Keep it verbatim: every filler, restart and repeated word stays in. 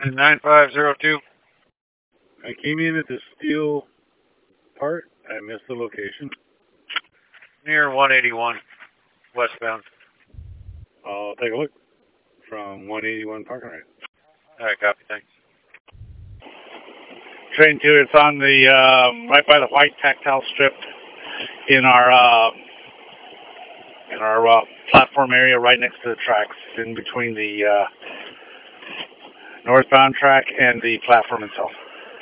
nine five zero two. I came in at the steel part. I missed the location. Near one eighty-one, westbound. I'll take a look from one eighty-one parking right. All right, copy, thanks. Train two, it's on the, uh, right by the white tactile strip in our, uh, in our, uh, platform area right next to the tracks, in between the, uh, northbound track and the platform itself.